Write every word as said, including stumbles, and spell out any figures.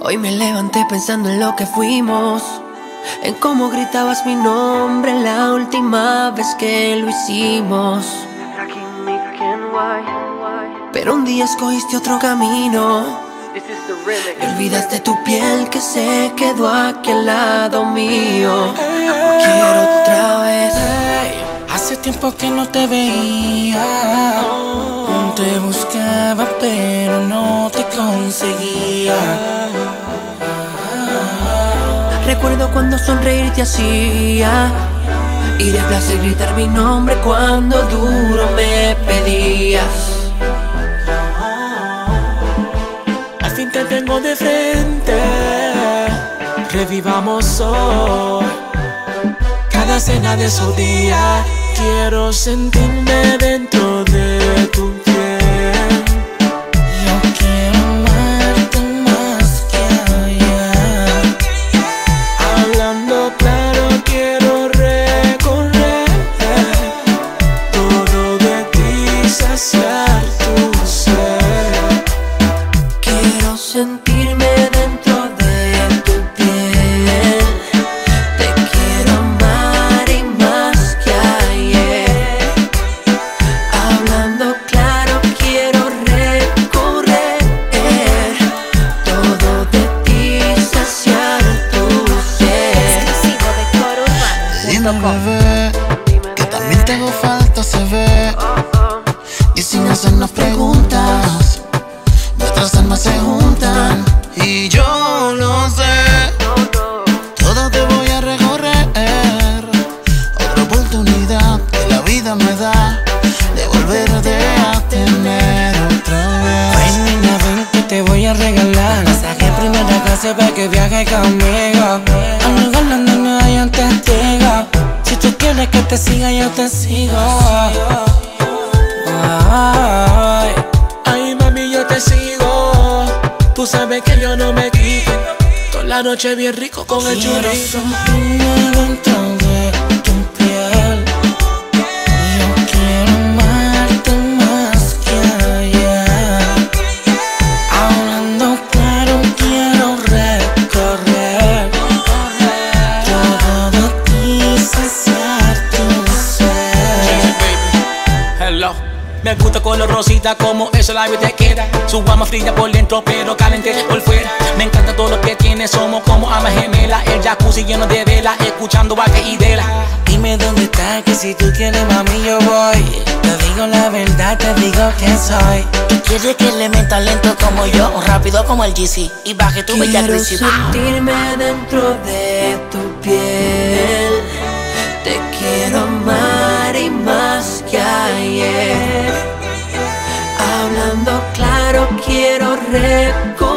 Hoy me levanté pensando en lo que fuimos, en cómo gritabas mi nombre la última vez que lo hicimos. Pero un día escogiste otro camino y olvidaste tu piel que se quedó aquí al lado mío. Quiero otra vez. Hace tiempo que no te veía, te buscaba pero no te conseguía. Recuerdo cuando sonreír te hacía y de placer gritar mi nombre cuando duro me pedías. Al fin te tengo de frente, revivamos hoy cada escena de su día. Quiero sentirme dentro de tu piel. Yo quiero amarte más que ayer. Hablando claro, quiero recorrer todo de ti, saciar tu ser. Quiero sentirme dentro de tu piel. Te quiero amar y más que ayer. Hablando claro, quiero recorrer todo de ti, saciar tu ser. Exclusivo de coro Dime, urbano punto com. bebé, que también te hago falta, se ve. Y sin hacernos preguntas, nuestras almas se juntan. Y yo lo sé, todo te voy a recorrer. Otra oportunidad que la vida me da de volverte a tener otra vez. Ay, niña, ven que te voy a regalar pasaje primera clase para que viajes conmigo. Al lugar donde no hay un testigo. Si tú quieres que te siga, yo te sigo. Ay, ay, mami, yo te sigo. Tú sabes que yo no me quito. Toda la noche bien rico con el churrito. Quiero sentirme dentro de tu piel. Yo quiero amarte más que ayer. Hablando claro, quiero recorrer todo de ti, saciar tu ser. Hello. Me gusta color rosita como esa la te queda. Su guama fría por dentro pero caliente por fuera. Me encanta todo lo que tiene, somos como almas gemelas. El jacuzzi lleno de vela, escuchando vaque y dela. Dime dónde estás, que si tú quieres mami yo voy. Te digo la verdad, te digo que soy. Y quieres que le meta lento como yo, o rápido como el G C, y baje tu bella Quiero crisis. sentirme dentro de tu piel. Te quiero amar y más que ayer. Hablando claro, quiero recorrer